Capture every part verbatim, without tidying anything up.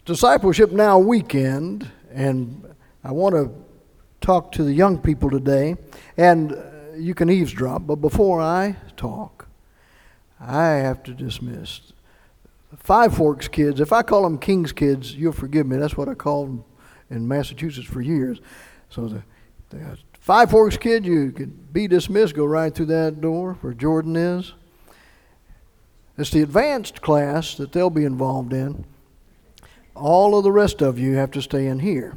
Discipleship Now weekend, and I want to talk to the young people today, and uh, you can eavesdrop, but before I talk, I have to dismiss Five Forks kids. If I call them King's kids, you'll forgive me. That's what I called them in Massachusetts for years. So the, the Five Forks kid, you could be dismissed, go right through that door where Jordan is. It's the advanced class that they'll be involved in. All of the rest of you have to stay in here.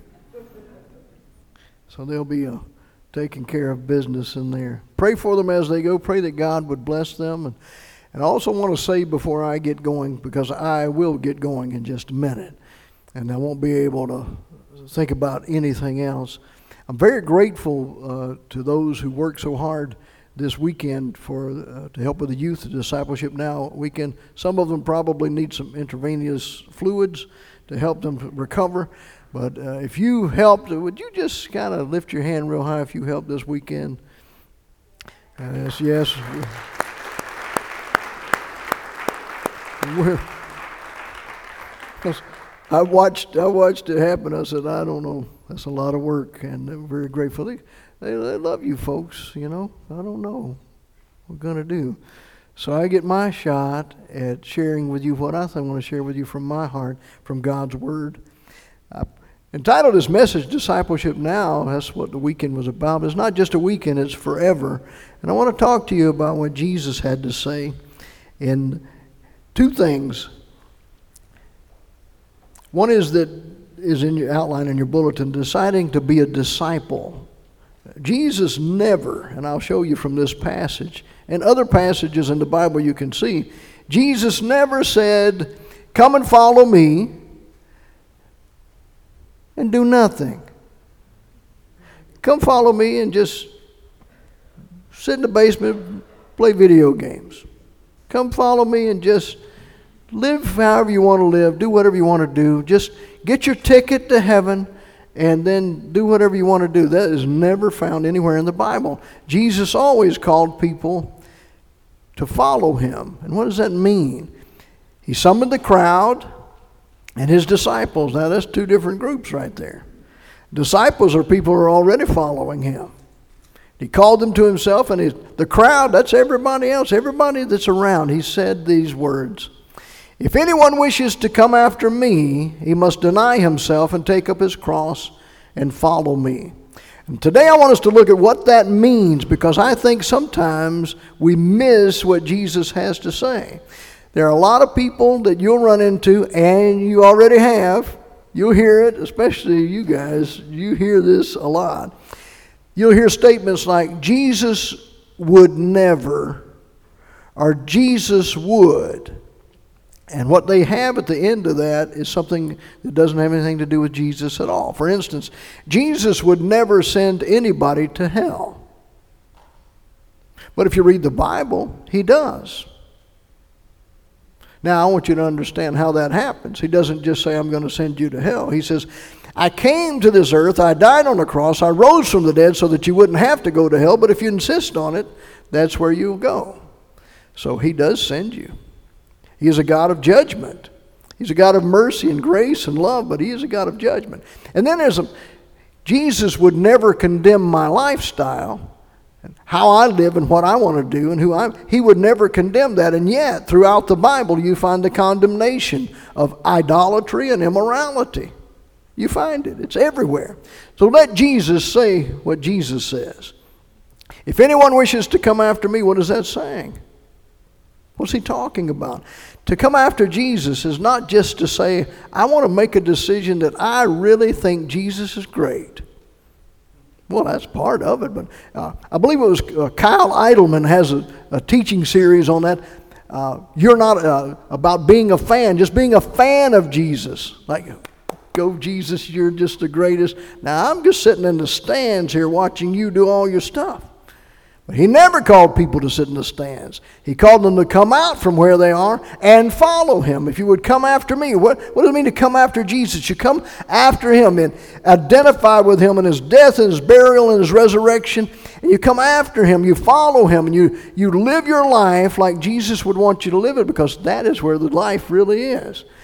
So they'll be uh, taking care of business in there. Pray for them as they go. Pray that God would bless them. And, and I also want to say before I get going, because I will get going in just a minute, and I won't be able to think about anything else. I'm very grateful uh, to those who worked so hard this weekend for uh, to help with the youth Discipleship Now weekend. Some of them probably need some intravenous fluids to help them recover. But uh, if you helped, would you just kind of lift your hand real high if you helped this weekend? Uh, yes, yes. We're, I watched, I watched it happen. I said, I don't know. That's a lot of work, and I'm very grateful. They, they, they love you folks, you know. I don't know what we're going to do. So I get my shot at sharing with you what I think I want to share with you from my heart, from God's Word. I entitled this message, Discipleship Now. That's what the weekend was about. It's not just a weekend, it's forever. And I want to talk to you about what Jesus had to say in two things. One is that is in your outline in your bulletin, deciding to be a disciple. Jesus never, and I'll show you from this passage, and other passages in the Bible you can see, Jesus never said, come and follow me, and do nothing. Come follow me and just sit in the basement, play video games. Come follow me and just live however you want to live, do whatever you want to do. Just get your ticket to heaven and then do whatever you want to do. That is never found anywhere in the Bible. Jesus always called people to follow him. And what does that mean? He summoned the crowd and his disciples. Now that's two different groups right there. Disciples are people who are already following him. He called them to himself, and he, the crowd, that's everybody else, everybody that's around. He said these words, if anyone wishes to come after me, he must deny himself and take up his cross and follow me. And today I want us to look at what that means, because I think sometimes we miss what Jesus has to say. There are a lot of people that you'll run into, and you already have. You'll hear it, especially you guys. You hear this a lot. You'll hear statements like, Jesus would never, or Jesus would. And what they have at the end of that is something that doesn't have anything to do with Jesus at all. For instance, Jesus would never send anybody to hell. But if you read the Bible, he does. Now, I want you to understand how that happens. He doesn't just say, I'm going to send you to hell. He says, I came to this earth, I died on the cross, I rose from the dead so that you wouldn't have to go to hell, but if you insist on it, that's where you'll go. So he does send you. He is a God of judgment. He's a God of mercy and grace and love, but he is a God of judgment. And then there's a, Jesus would never condemn my lifestyle, and how I live and what I want to do and who I am. He would never condemn that. And yet, throughout the Bible, you find the condemnation of idolatry and immorality. You find it. It's everywhere. So let Jesus say what Jesus says. If anyone wishes to come after me, what is that saying? What's he talking about? To come after Jesus is not just to say, I want to make a decision that I really think Jesus is great. Well, that's part of it, but uh, I believe it was uh, Kyle Idleman has a, a teaching series on that. Uh, you're not uh, about being a fan, just being a fan of Jesus. Like, go Jesus, you're just the greatest. Now, I'm just sitting in the stands here watching you do all your stuff. But he never called people to sit in the stands. He called them to come out from where they are and follow him. If you would come after me, what, what does it mean to come after Jesus? You come after him and identify with him in his death and his burial and his resurrection. And you come after him, you follow him, and you, you live your life like Jesus would want you to live it, because that is where the life really is.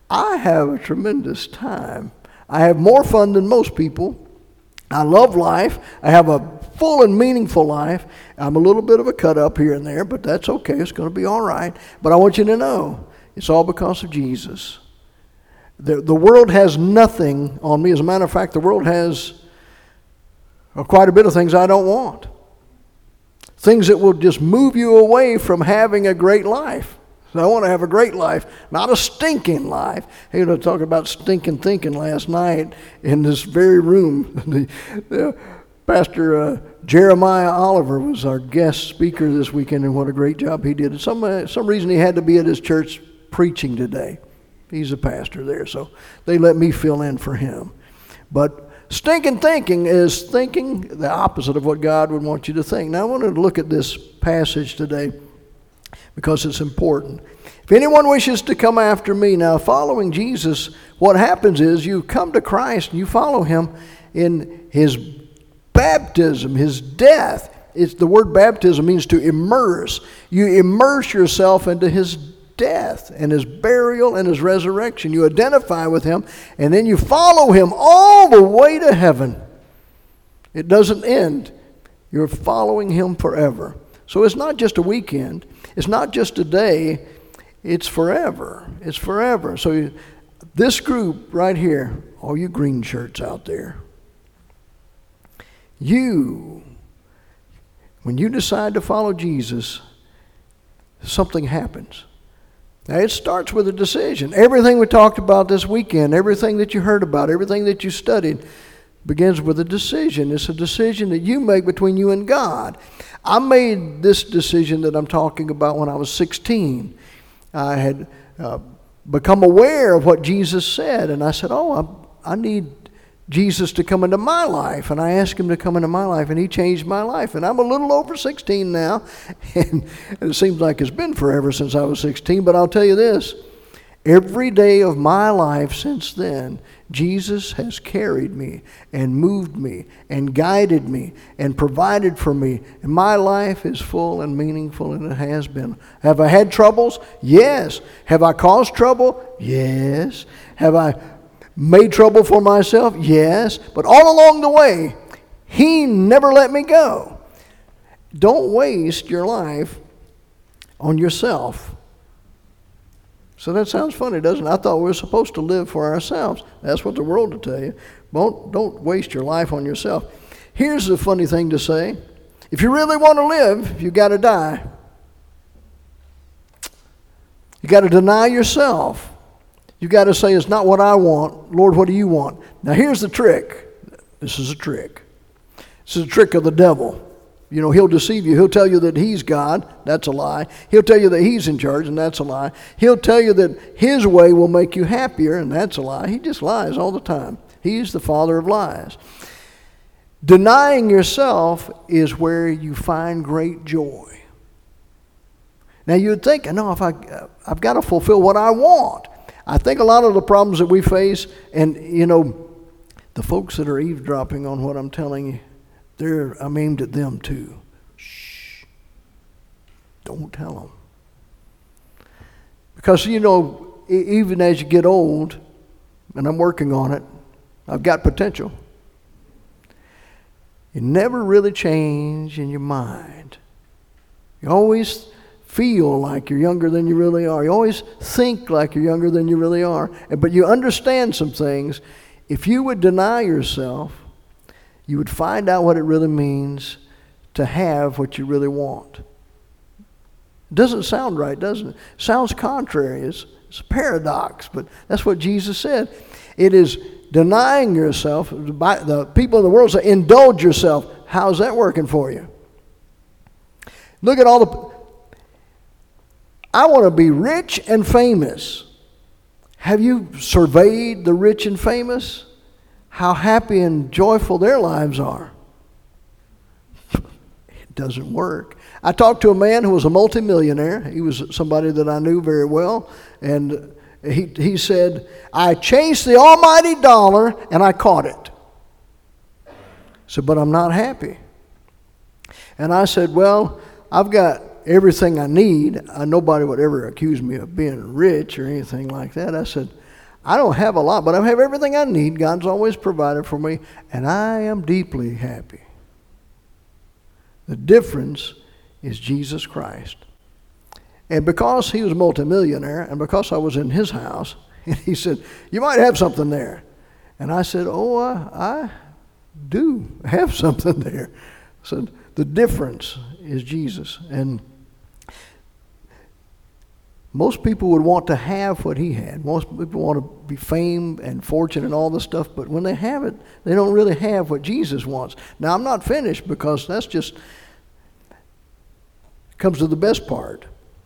I have a tremendous time. I have more fun than most people. I love life. I have a full and meaningful life. I'm a little bit of a cut up here and there, but that's okay. It's going to be all right. But I want you to know, it's all because of Jesus. The, the world has nothing on me. As a matter of fact, the world has uh, quite a bit of things I don't want. Things that will just move you away from having a great life. So I want to have a great life, not a stinking life. Hey, you know, talking about stinking thinking last night in this very room. the, the, Pastor uh, Jeremiah Oliver was our guest speaker this weekend, and what a great job he did. And some uh, some reason he had to be at his church preaching today. He's a pastor there, so they let me fill in for him. But stinking thinking is thinking the opposite of what God would want you to think. Now I wanted to look at this passage today, because it's important. If anyone wishes to come after me, now following Jesus, what happens is you come to Christ and you follow him in his baptism, his death. It's, the word baptism means to immerse. You immerse yourself into his death and his burial and his resurrection. You identify with him, and then you follow him all the way to heaven. It doesn't end. You're following him forever. So it's not just a weekend. It's not just a day. It's forever. It's forever. So you, this group right here, all you green shirts out there, you, when you decide to follow Jesus, something happens. Now it starts with a decision. Everything we talked about this weekend, everything that you heard about, everything that you studied, begins with a decision. It's a decision that you make between you and God. I made this decision that I'm talking about when I was sixteen. I had uh, become aware of what Jesus said, and I said, oh, I, I need Jesus to come into my life. And I asked him to come into my life, and he changed my life. And I'm a little over sixteen now, and it seems like it's been forever since I was sixteen, but I'll tell you this. Every day of my life since then, Jesus has carried me and moved me and guided me and provided for me. And my life is full and meaningful, and it has been. Have I had troubles? Yes. Have I caused trouble? Yes. Have I made trouble for myself? Yes. But all along the way, he never let me go. Don't waste your life on yourself. So that sounds funny, doesn't it? I thought we were supposed to live for ourselves. That's what the world will tell you. Don't, don't waste your life on yourself. Here's the funny thing to say. If you really want to live, you got to die. You got to deny yourself. You got to say, it's not what I want. Lord, what do you want? Now here's the trick. This is a trick. This is a trick of the devil. You know, he'll deceive you. He'll tell you that he's God. That's a lie. He'll tell you that he's in charge, and that's a lie. He'll tell you that his way will make you happier, and that's a lie. He just lies all the time. He's the father of lies. Denying yourself is where you find great joy. Now you'd think, no, if I, I've got to fulfill what I want. I think a lot of the problems that we face, and you know, the folks that are eavesdropping on what I'm telling you, They're, I'm aimed at them too. Shh. Don't tell them. Because, you know, even as you get old, and I'm working on it, I've got potential. You never really change in your mind. You always feel like you're younger than you really are. You always think like you're younger than you really are. But you understand some things. If you would deny yourself, you would find out what it really means to have what you really want. Doesn't sound right, doesn't it? Sounds contrary. It's, it's a paradox, but that's what Jesus said. It is denying yourself. The people in the world say, indulge yourself. How's that working for you? Look at all the... I want to be rich and famous. Have you surveyed the rich and famous? How happy and joyful their lives are. It doesn't work. I talked to a man who was a multimillionaire. He was somebody that I knew very well. And he, he said, I chased the almighty dollar and I caught it. I said, but I'm not happy. And I said, well, I've got everything I need. Uh, nobody would ever accuse me of being rich or anything like that. I said, I don't have a lot, but I have everything I need. God's always provided for me, and I am deeply happy. The difference is Jesus Christ. And because he was a multimillionaire, and because I was in his house, and he said, you might have something there. And I said, oh, I, I do have something there. So the difference is Jesus. And most people would want to have what he had. Most people want to be famed and fortune and all this stuff, but when they have it, they don't really have what Jesus wants. Now, I'm not finished, because that's just comes to the best part.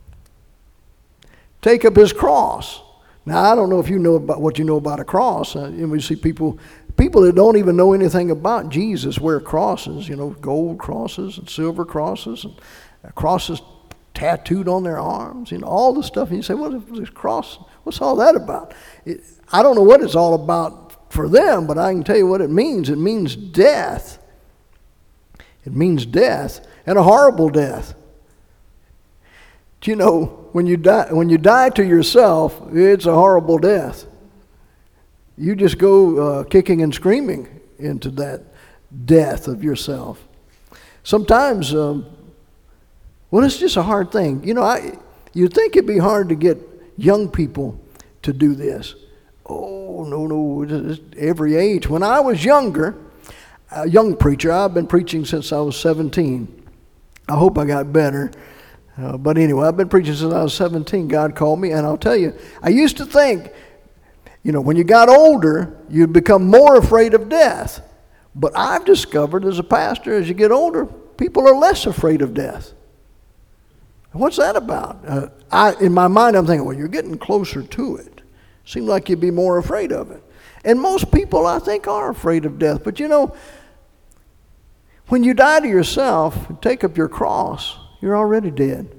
Take up his cross. Now, I don't know if you know about what you know about a cross. Uh, you know, we see people, people that don't even know anything about Jesus wear crosses, you know, gold crosses and silver crosses, and crosses tattooed on their arms, you know, all the stuff. And you say, what is this cross? What's all that about? It, I don't know what it's all about for them, but I can tell you what it means. It means death. It means death, and a horrible death. Do you know, when you die, when you die to yourself, it's a horrible death. You just go uh, kicking and screaming into that death of yourself. Sometimes, um, well, it's just a hard thing. You know, I you'd think it'd be hard to get young people to do this. Oh, no, no, it's every age. When I was younger, a young preacher, I've been preaching since I was seventeen. I hope I got better. Uh, but anyway, I've been preaching since I was seventeen. God called me, and I'll tell you, I used to think, you know, when you got older, you'd become more afraid of death. But I've discovered as a pastor, as you get older, people are less afraid of death. What's that about? Uh, I, in my mind, I'm thinking, well, you're getting closer to it. Seems like you'd be more afraid of it. And most people, I think, are afraid of death. But you know, when you die to yourself, take up your cross, you're already dead.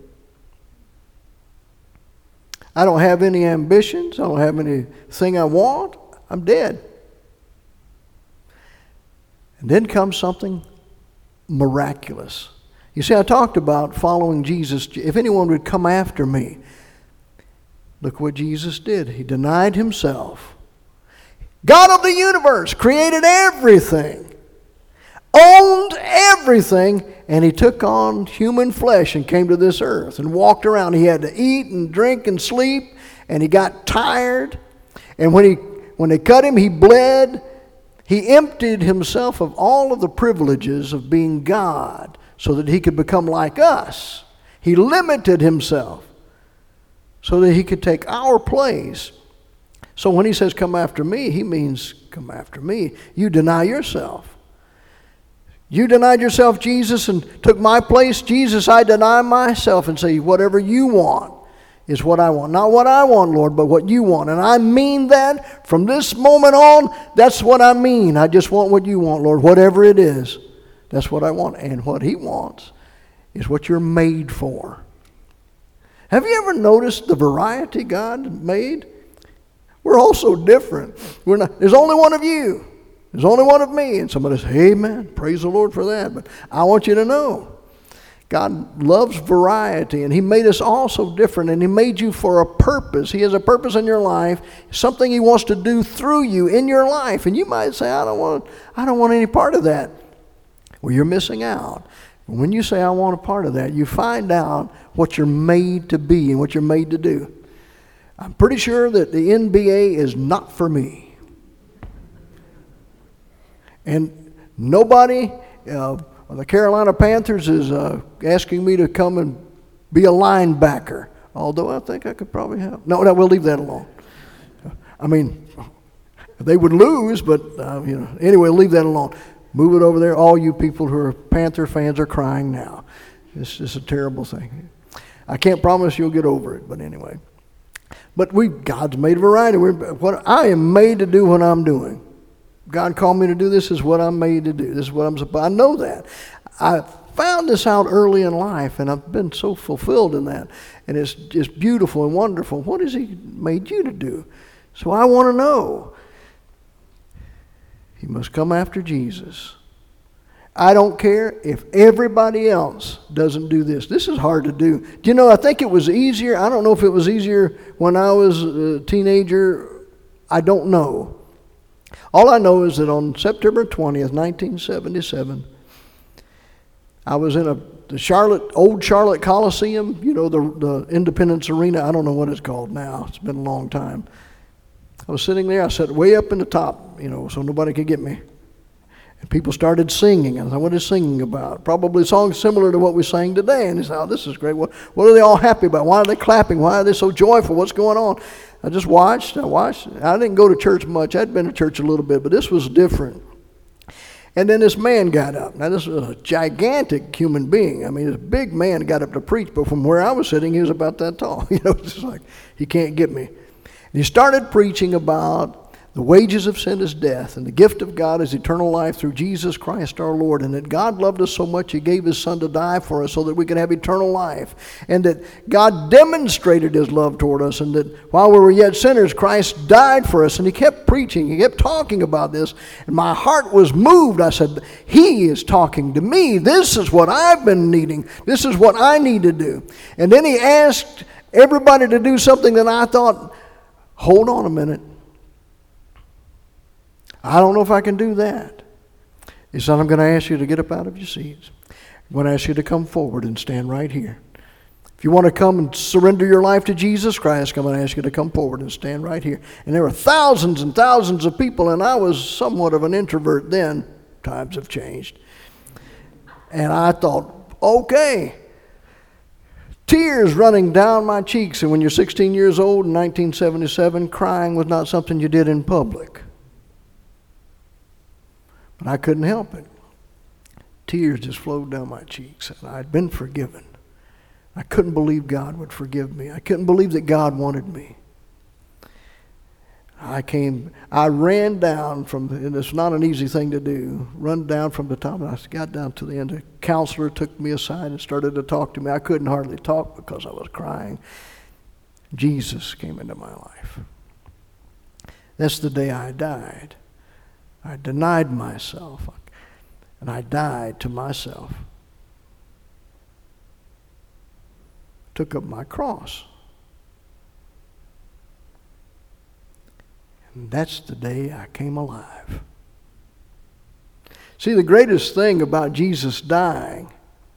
I don't have any ambitions. I don't have anything I want. I'm dead. And then comes something miraculous. You see, I talked about following Jesus. If anyone would come after me, look what Jesus did. He denied himself. God of the universe created everything, owned everything, and he took on human flesh and came to this earth and walked around. He had to eat and drink and sleep, and he got tired. And when he when they cut him, he bled. He emptied himself of all of the privileges of being God so that he could become like us. He limited himself so that he could take our place. So when he says, come after me, he means come after me. You deny yourself. You denied yourself, Jesus, and took my place. Jesus, I deny myself and say, whatever you want is what I want. Not what I want, Lord, but what you want. And I mean that from this moment on. That's what I mean. I just want what you want, Lord. Whatever it is, that's what I want. And what he wants is what you're made for. Have you ever noticed the variety God made? We're all so different. We're not, there's only one of you. There's only one of me. And somebody says, amen, praise the Lord for that. But I want you to know, God loves variety, and he made us all so different, and he made you for a purpose. He has a purpose in your life, something he wants to do through you in your life. And you might say, I don't want, I don't want any part of that. Well, you're missing out. When you say, I want a part of that, you find out what you're made to be and what you're made to do. I'm pretty sure that the N B A is not for me. And nobody, uh, the Carolina Panthers is uh, asking me to come and be a linebacker, although I think I could probably help. No, no, we'll leave that alone. I mean, they would lose, but, uh, you know, anyway, leave that alone. Move it over there. All you people who are Panther fans are crying now. It's just a terrible thing. I can't promise you'll get over it, but anyway. But we, God's made a variety. We're, what I am made to do what I'm doing. God called me to do this is what I'm made to do. This is what I'm supposed. I know that. I found this out early in life, and I've been so fulfilled in that. And it's just beautiful and wonderful. What has he made you to do? So I want to know. He must come after Jesus. I don't care if everybody else doesn't do this. This is hard to do. Do you know, I think it was easier. I don't know if it was easier when I was a teenager I don't know. All I know is that on September twentieth, nineteen seventy-seven, I was in a the Charlotte old Charlotte Coliseum, you know, the the Independence Arena. I don't know what it's called now. It's been a long time. I was sitting there. I sat way up in the top, you know, so nobody could get me. And people started singing. I thought, what is singing about? Probably songs similar to what we sang today. And they said, oh, this is great. What, what are they all happy about? Why are they clapping? Why are they so joyful? What's going on? I just watched. I watched. I didn't go to church much. I'd been to church a little bit, but this was different. And then this man got up. Now, this was a gigantic human being. I mean, this big man got up to preach, but from where I was sitting, he was about that tall. You know, it's just like, he can't get me. And he started preaching about the wages of sin is death, and the gift of God is eternal life through Jesus Christ our Lord, and that God loved us so much He gave His Son to die for us so that we could have eternal life, and that God demonstrated His love toward us, and that while we were yet sinners, Christ died for us. And he kept preaching, he kept talking about this, and my heart was moved. I said, He is talking to me. This is what I've been needing. This is what I need to do. And then he asked everybody to do something that I thought, hold on a minute. I don't know if I can do that. He said, I'm going to ask you to get up out of your seats. I'm going to ask you to come forward and stand right here. If you want to come and surrender your life to Jesus Christ, I'm going to ask you to come forward and stand right here. And there were thousands and thousands of people, and I was somewhat of an introvert then. Times have changed. And I thought, okay. Tears running down my cheeks. And when you're sixteen years old in nineteen seventy-seven, crying was not something you did in public. But I couldn't help it. Tears just flowed down my cheeks, and I'd been forgiven. I couldn't believe God would forgive me. I couldn't believe that God wanted me. I came, I ran down from, and it's not an easy thing to do, run down from the top, and I got down to the end. A counselor took me aside and started to talk to me. I couldn't hardly talk because I was crying. Jesus came into my life. That's the day I died. I denied myself, and I died to myself. Took up my cross. And that's the day I came alive. See, the greatest thing about Jesus dying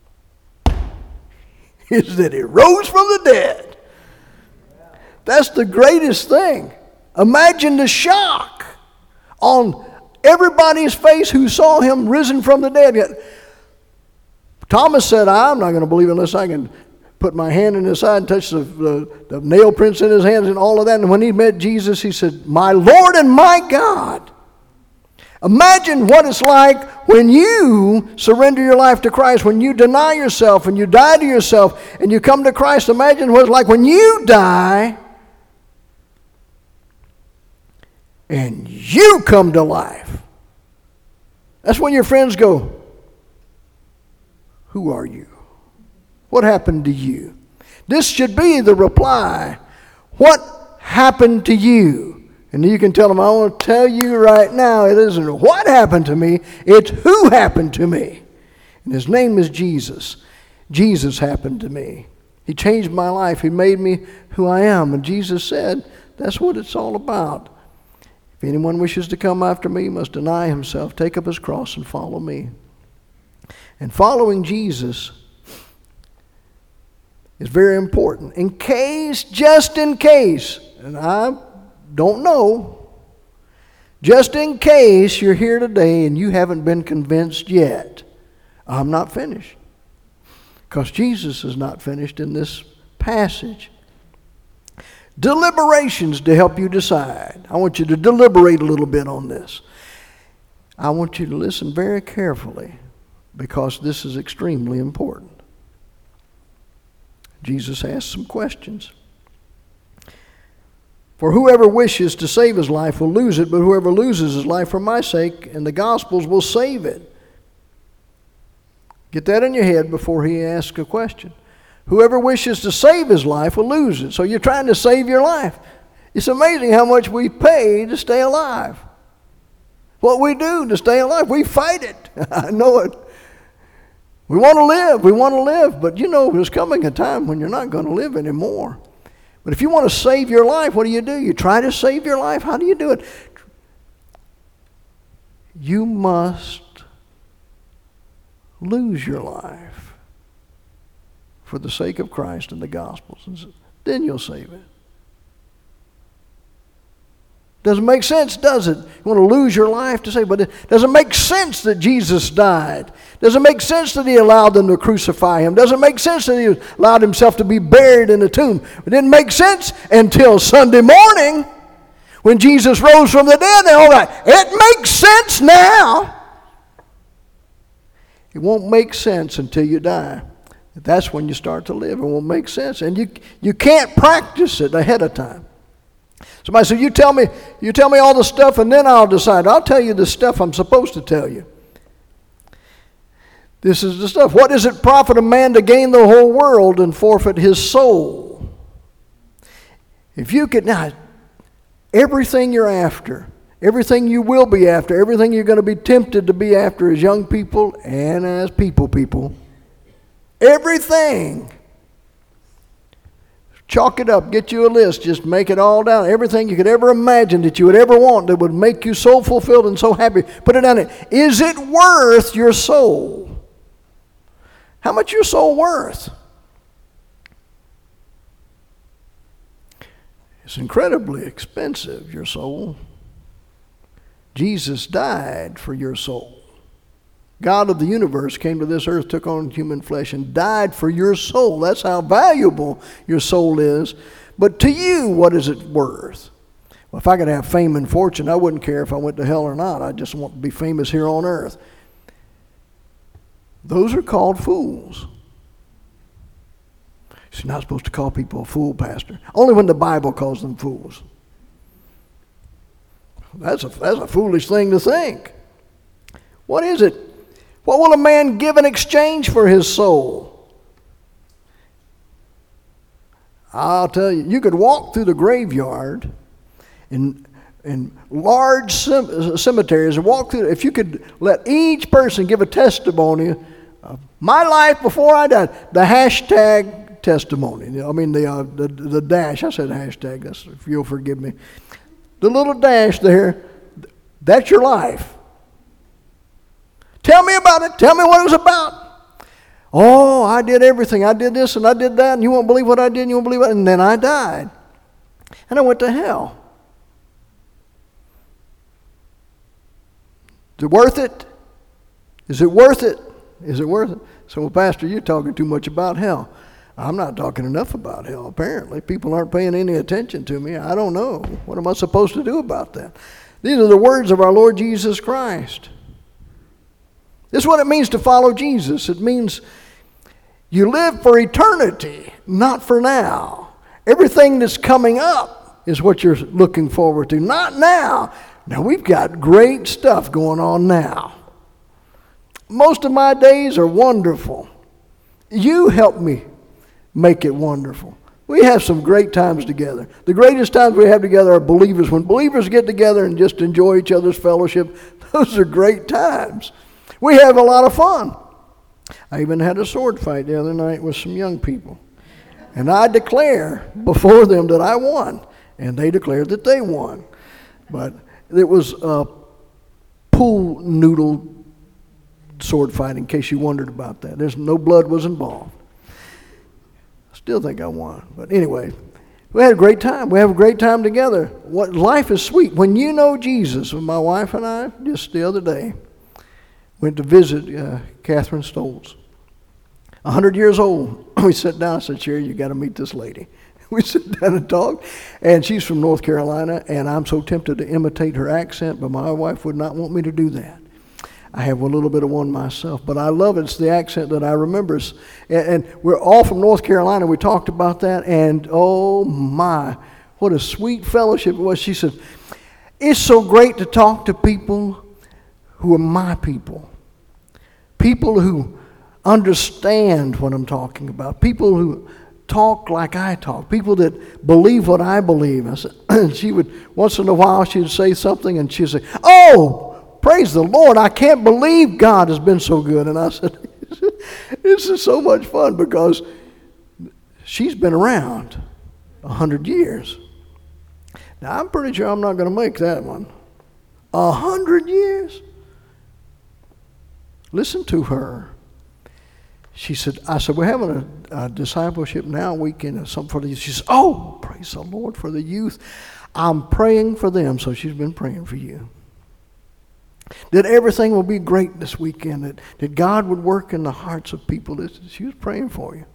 is that He rose from the dead. That's the greatest thing. Imagine the shock on everybody's face who saw Him risen from the dead. Yet Thomas said, I'm not going to believe unless I can put my hand in his side and touch the, the, the nail prints in his hands and all of that. And when he met Jesus, he said, my Lord and my God. Imagine what it's like when you surrender your life to Christ, when you deny yourself and you die to yourself and you come to Christ. Imagine what it's like when you die and you come to life. That's when your friends go, who are you? What happened to you? This should be the reply. What happened to you? And you can tell them, I want to tell you right now, it isn't what happened to me, it's who happened to me. And His name is Jesus. Jesus happened to me. He changed my life. He made me who I am. And Jesus said, that's what it's all about. If anyone wishes to come after me, he must deny himself, take up his cross, and follow me. And following Jesus is very important. In case, just in case, and I don't know, just in case you're here today and you haven't been convinced yet, I'm not finished. Because Jesus is not finished in this passage. Deliberations to help you decide. I want you to deliberate a little bit on this. I want you to listen very carefully because this is extremely important. Jesus asked some questions. For whoever wishes to save his life will lose it, but whoever loses his life for my sake and the gospel's will save it. Get that in your head before he asks a question. Whoever wishes to save his life will lose it. So you're trying to save your life. It's amazing how much we pay to stay alive. What we do to stay alive, we fight it. I know it. We want to live. We want to live. But you know, there's coming a time when you're not going to live anymore. But if you want to save your life, what do you do? You try to save your life. How do you do it? You must lose your life for the sake of Christ and the gospel. Then you'll save it. Doesn't make sense, does it? You want to lose your life to save, but it doesn't make sense that Jesus died. Doesn't make sense that he allowed them to crucify him. Doesn't make sense that he allowed himself to be buried in a tomb. It didn't make sense until Sunday morning when Jesus rose from the dead. And all right, it makes sense now. It won't make sense until you die. That's when you start to live. It won't make sense, and you you can't practice it ahead of time. Somebody said, you tell me, you tell me all the stuff and then I'll decide. I'll tell you the stuff I'm supposed to tell you. This is the stuff. What does it profit a man to gain the whole world and forfeit his soul? If you could, now, everything you're after, everything you will be after, everything you're going to be tempted to be after as young people and as people people, everything. Chalk it up, get you a list, just make it all down. Everything you could ever imagine that you would ever want that would make you so fulfilled and so happy. Put it down there. Is it worth your soul? How much is your soul worth? It's incredibly expensive, your soul. Jesus died for your soul. God of the universe came to this earth, took on human flesh, and died for your soul. That's how valuable your soul is. But to you, what is it worth? Well, if I could have fame and fortune, I wouldn't care if I went to hell or not. I just want to be famous here on earth. Those are called fools. You're not supposed to call people a fool, Pastor. Only when the Bible calls them fools. That's a, that's a foolish thing to think. What is it? What will a man give in exchange for his soul? I'll tell you, you could walk through the graveyard in, in large cemeteries and walk through, if you could let each person give a testimony of my life before I died, the hashtag testimony. I mean, the, uh, the, the dash, I said hashtag, that's, if you'll forgive me. The little dash there, that's your life. Tell me about it. Tell me what it was about. Oh, I did everything. I did this and I did that, and you won't believe what I did, and you won't believe it. And then I died. And I went to hell. Is it worth it? Is it worth it? Is it worth it? So, well, Pastor, you're talking too much about hell. I'm not talking enough about hell, apparently. People aren't paying any attention to me. I don't know. What am I supposed to do about that? These are the words of our Lord Jesus Christ. This is what it means to follow Jesus. It means you live for eternity, not for now. Everything that's coming up is what you're looking forward to, not now. Now, we've got great stuff going on now. Most of my days are wonderful. You help me make it wonderful. We have some great times together. The greatest times we have together are believers. When believers get together and just enjoy each other's fellowship, those are great times. We have a lot of fun. I even had a sword fight the other night with some young people. And I declare before them that I won. And they declared that they won. But it was a pool noodle sword fight, in case you wondered about that. There's no blood was involved. I still think I won. But anyway, we had a great time. We have a great time together. What life is sweet. When you know Jesus, with my wife and I, just the other day, went to visit uh, Catherine Stoltz. A hundred years old. We sat down. I said, Sherry, you got to meet this lady. We sit down and talk. And she's from North Carolina, and I'm so tempted to imitate her accent, but my wife would not want me to do that. I have a little bit of one myself, but I love it. It's the accent that I remember. And, and we're all from North Carolina. We talked about that, and oh my, what a sweet fellowship it was. She said, it's so great to talk to people who are my people. People who understand what I'm talking about. People who talk like I talk. People that believe what I believe. I said, she would, once in a while, she would say something, and she'd say, oh, praise the Lord, I can't believe God has been so good. And I said, this is so much fun because she's been around A hundred years. Now, I'm pretty sure I'm not going to make that one. A hundred years? Listen to her. She said, I said, we're having a, a discipleship now weekend or something for the youth. She said, oh, praise the Lord for the youth. I'm praying for them. So she's been praying for you. That everything will be great this weekend. That, that God would work in the hearts of people. That she was praying for you.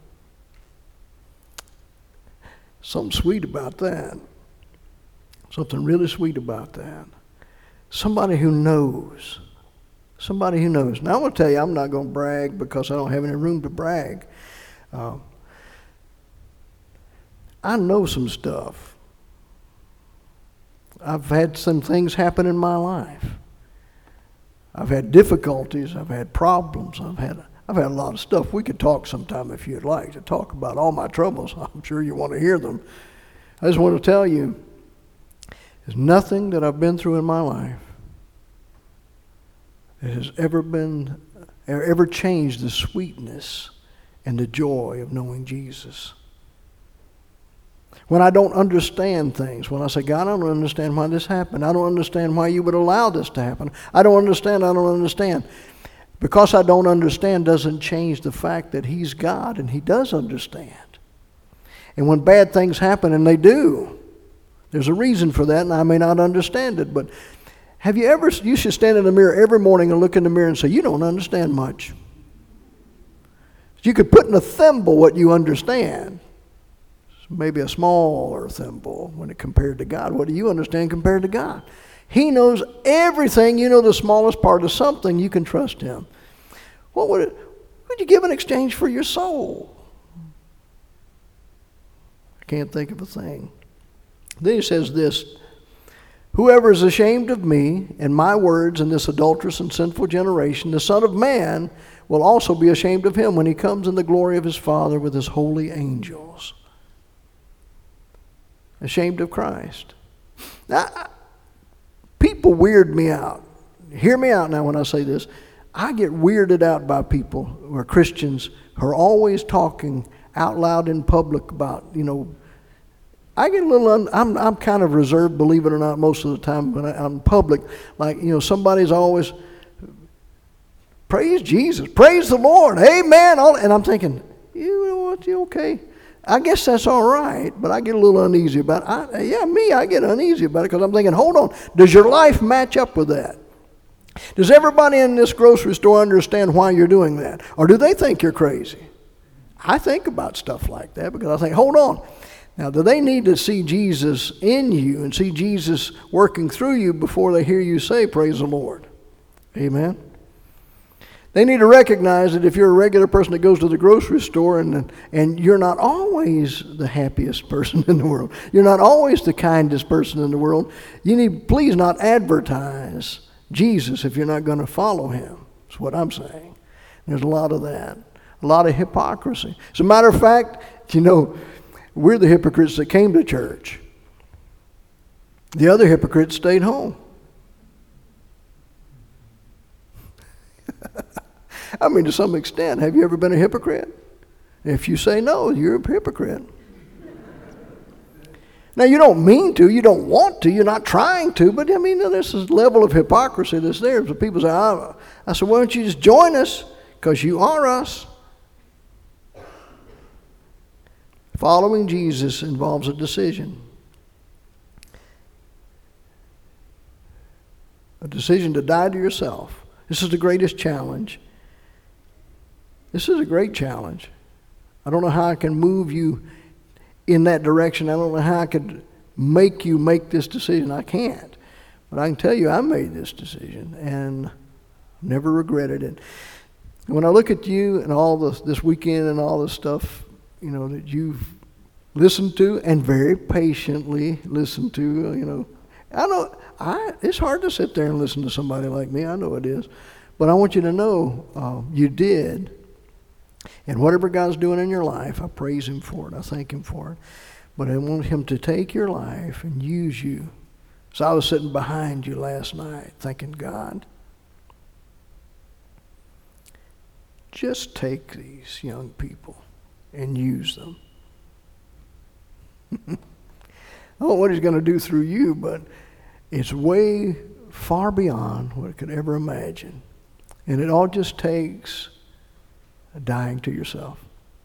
Something sweet about that. Something really sweet about that. Somebody who knows. Somebody who knows. Now, I'm going to tell you, I'm not going to brag because I don't have any room to brag. Uh, I know some stuff. I've had some things happen in my life. I've had difficulties. I've had problems. I've had I've had a lot of stuff. We could talk sometime if you'd like to talk about all my troubles. I'm sure you want to hear them. I just want to tell you, there's nothing that I've been through in my life that has ever been, ever changed the sweetness and the joy of knowing Jesus. When I don't understand things, when I say, God, I don't understand why this happened. I don't understand why you would allow this to happen. I don't understand, I don't understand. Because I don't understand doesn't change the fact that He's God and He does understand. And when bad things happen, and they do, there's a reason for that, and I may not understand it, but have you ever, you should stand in the mirror every morning and look in the mirror and say, you don't understand much. You could put in a thimble what you understand. Maybe a smaller thimble when it compared to God. What do you understand compared to God? He knows everything. You know the smallest part of something, you can trust Him. What would it, would you give in exchange for your soul? I can't think of a thing. Then He says this, whoever is ashamed of me and my words in this adulterous and sinful generation, the Son of Man will also be ashamed of him when He comes in the glory of His Father with His holy angels. Ashamed of Christ. Now, people weird me out. Hear me out now when I say this. I get weirded out by people who are Christians who are always talking out loud in public about, you know, I get a little, un, I'm I'm kind of reserved, believe it or not, most of the time when I, I'm in public. Like, you know, somebody's always, praise Jesus, praise the Lord, amen. All, and I'm thinking, you know what, you okay? I guess that's all right, but I get a little uneasy about it. I, yeah, me, I get uneasy about it because I'm thinking, hold on, does your life match up with that? Does everybody in this grocery store understand why you're doing that? Or do they think you're crazy? I think about stuff like that because I think, hold on. Now, do they need to see Jesus in you and see Jesus working through you before they hear you say, praise the Lord? Amen? They need to recognize that if you're a regular person that goes to the grocery store and, and you're not always the happiest person in the world, you're not always the kindest person in the world, you need please not advertise Jesus if you're not going to follow Him. That's what I'm saying. There's a lot of that, a lot of hypocrisy. As a matter of fact, you know, we're the hypocrites that came to church. The other hypocrites stayed home. I mean, to some extent, have you ever been a hypocrite? If you say no, you're a hypocrite. Now, you don't mean to, you don't want to, you're not trying to, but I mean, there's this level of hypocrisy that's there. So people say, I, I said, why don't you just join us? Because you are us. Following Jesus involves a decision. A decision to die to yourself. This is the greatest challenge. This is a great challenge. I don't know how I can move you in that direction. I don't know how I could make you make this decision. I can't. But I can tell you I made this decision and never regretted it. When I look at you and all this, this weekend and all this stuff, you know, that you've listened to and very patiently listened to, you know, I know I, it's hard to sit there and listen to somebody like me. I know it is. But I want you to know uh, you did. And whatever God's doing in your life, I praise Him for it. I thank Him for it. But I want Him to take your life and use you. So I was sitting behind you last night thinking, God, just take these young people and use them. I don't know what he's going to do through you, but it's way far beyond what I could ever imagine. And it all just takes dying to yourself.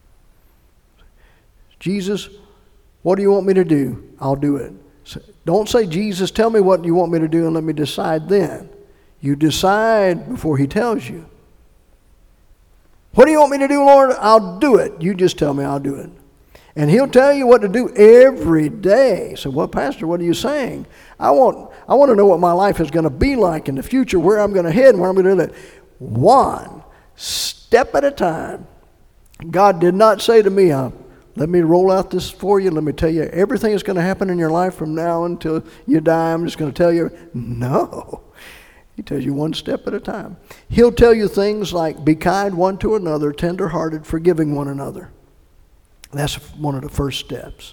Jesus, what do you want me to do? I'll do it. Don't say, Jesus, tell me what you want me to do and let me decide then. You decide before he tells you. What do you want me to do, Lord? I'll do it. You just tell me, I'll do it. And he'll tell you what to do every day. So, well, Pastor, what are you saying? I want, I want to know what my life is going to be like in the future, where I'm going to head and where I'm going to do that. One step at a time. God did not say to me, uh, let me roll out this for you. Let me tell you everything that's going to happen in your life from now until you die. I'm just going to tell you. No. He tells you one step at a time. He'll tell you things like, be kind one to another, tender-hearted, forgiving one another. That's one of the first steps.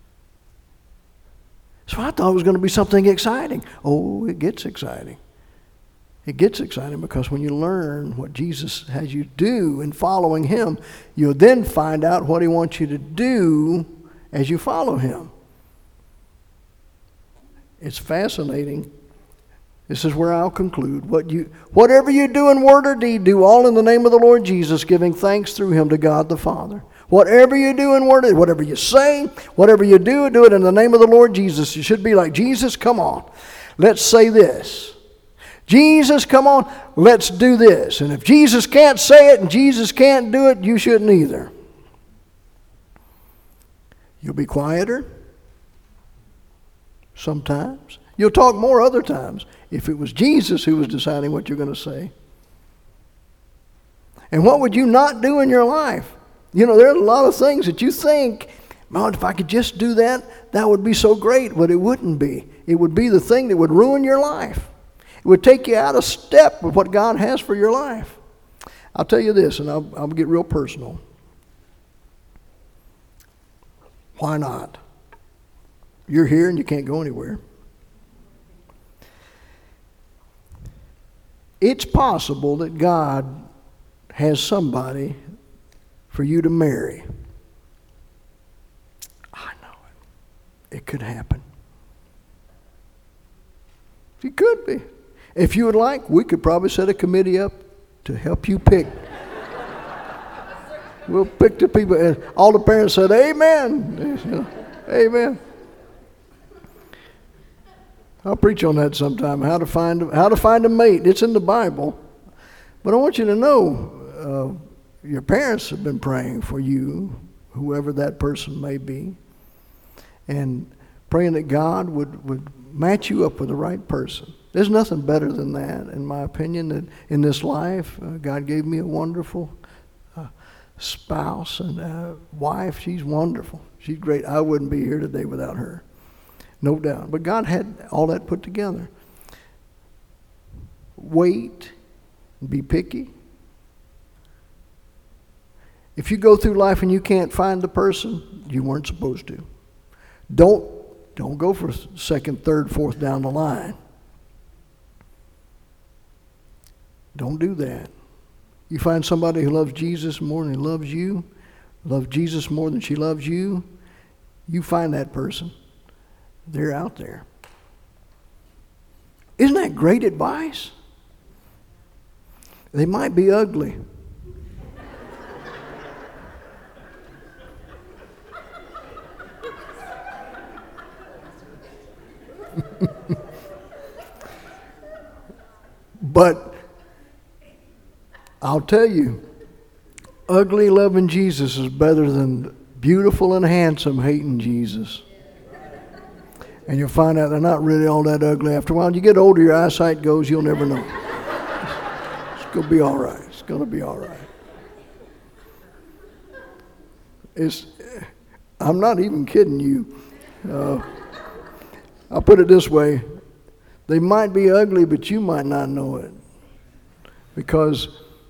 So I thought it was going to be something exciting. Oh, it gets exciting. It gets exciting because when you learn what Jesus has you do in following him, you'll then find out what he wants you to do as you follow him. It's fascinating. This is where I'll conclude. What you, whatever you do in word or deed, do all in the name of the Lord Jesus, giving thanks through him to God the Father. Whatever you do in word, whatever you say, whatever you do, do it in the name of the Lord Jesus. You should be like, Jesus, come on. Let's say this. Jesus, come on, let's do this. And if Jesus can't say it and Jesus can't do it, you shouldn't either. You'll be quieter sometimes. You'll talk more other times if it was Jesus who was deciding what you're going to say. And what would you not do in your life? You know, there are a lot of things that you think, man, if I could just do that, that would be so great. But it wouldn't be. It would be the thing that would ruin your life. It would take you out of step with what God has for your life. I'll tell you this, and I'll, I'll get real personal. Why not? You're here and you can't go anywhere. It's possible that God has somebody for you to marry. I know it. It could happen. It could be. If you would like, we could probably set a committee up to help you pick. We'll pick the people. And all the parents said, amen. Amen. I'll preach on that sometime, how to find how to find a mate. It's in the Bible. But I want you to know, uh, your parents have been praying for you, whoever that person may be, and praying that God would, would match you up with the right person. There's nothing better than that, in my opinion, that in this life, uh, God gave me a wonderful uh, spouse and uh, wife. She's wonderful. She's great. I wouldn't be here today without her. No doubt. But God had all that put together. Wait. Be picky. If you go through life and you can't find the person, you weren't supposed to. Don't, don't go for second, third, fourth down the line. Don't do that. You find somebody who loves Jesus more than he loves you, loves Jesus more than she loves you, you find that person. They're out there. Isn't that great advice? They might be ugly. But I'll tell you, ugly loving Jesus is better than beautiful and handsome hating Jesus. And you'll find out they're not really all that ugly after a while. You get older, your eyesight goes, you'll never know. It's going to be all right. It's going to be all right. It's, I'm not even kidding you. Uh, I'll put it this way. They might be ugly, but you might not know it. Because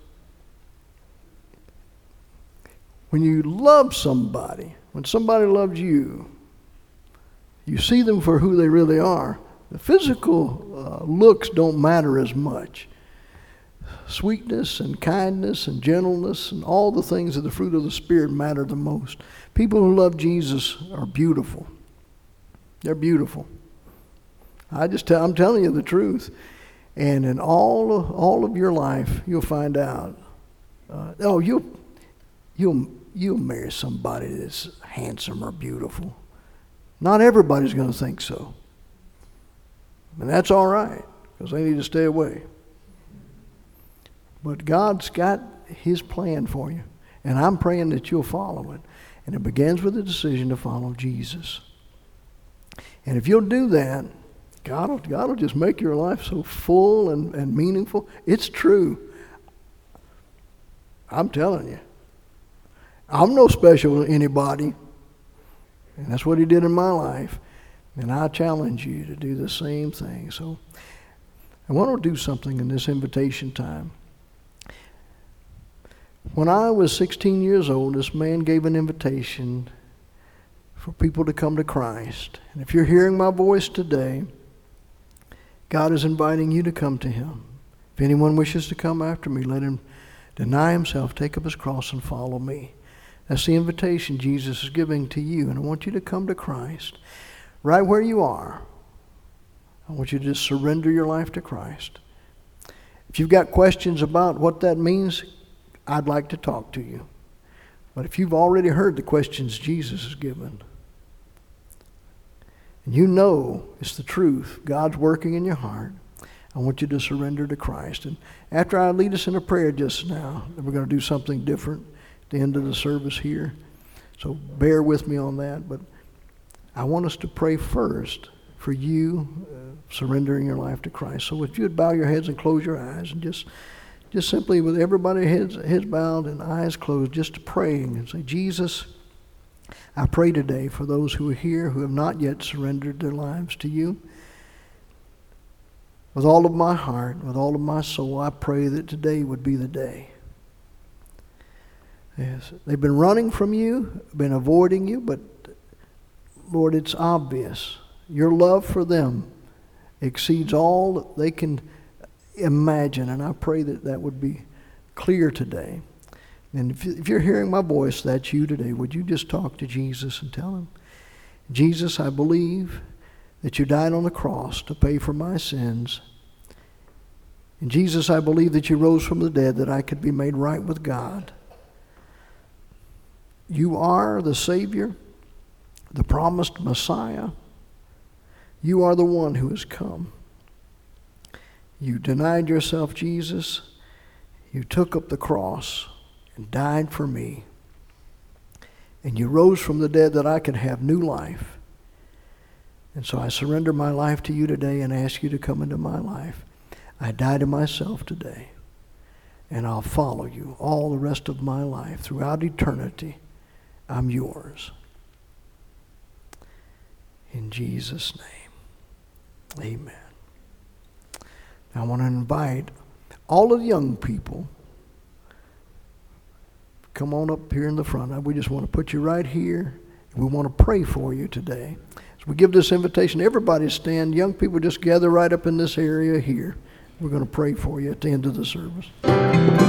when you love somebody, when somebody loves you, you see them for who they really are. The physical uh, looks don't matter as much. sweetness and kindness and gentleness and all the things of the fruit of the Spirit matter the most. People who love Jesus are beautiful. They're beautiful. I just tell, I'm telling you the truth. And in all of, all of your life, you'll find out. Uh, oh, you'll you'll you'll marry somebody that's handsome or beautiful. Not everybody's going to think so, and that's all right, because they need to stay away. But God's got His plan for you, and I'm praying that you'll follow it. And it begins with a decision to follow Jesus. And if you'll do that, God will, God will just make your life so full and, and meaningful. It's true. I'm telling you. I'm no special to anybody. And that's what He did in my life. And I challenge you to do the same thing. So I want to do something in this invitation time. When I was sixteen years old, this man gave an invitation for people to come to Christ. And if you're hearing my voice today, God is inviting you to come to Him. If anyone wishes to come after me, let him deny himself, take up his cross, and follow me. That's the invitation Jesus is giving to you. And I want you to come to Christ right where you are. I want you to just surrender your life to Christ. If you've got questions about what that means, I'd like to talk to you. But if you've already heard the questions Jesus has given, and you know it's the truth, God's working in your heart, I want you to surrender to Christ. And after I lead us in a prayer just now, we're going to do something different at the end of the service here. So bear with me on that. But I want us to pray first for you uh, surrendering your life to Christ. So if you would bow your heads and close your eyes and just Just simply with everybody heads, heads bowed and eyes closed, just praying and say, Jesus, I pray today for those who are here who have not yet surrendered their lives to you. With all of my heart, with all of my soul, I pray that today would be the day. Yes, they've been running from you, been avoiding you, but Lord, it's obvious. Your love for them exceeds all that they can imagine, and I pray that that would be clear today. And if, if you're hearing my voice, that's you today, would you just talk to Jesus and tell Him, Jesus, I believe that you died on the cross to pay for my sins. And Jesus, I believe that you rose from the dead that I could be made right with God. You are the Savior, the promised Messiah. You are the one who has come. You denied yourself, Jesus. You took up the cross and died for me. And you rose from the dead that I could have new life. And so I surrender my life to you today and ask you to come into my life. I die to myself today. And I'll follow you all the rest of my life. Throughout eternity, I'm yours. In Jesus' name, amen. I want to invite all of the young people, come on up here in the front. We just want to put you right here. We want to pray for you today. As we give this invitation, everybody stand. Young people, just gather right up in this area here. We're going to pray for you at the end of the service.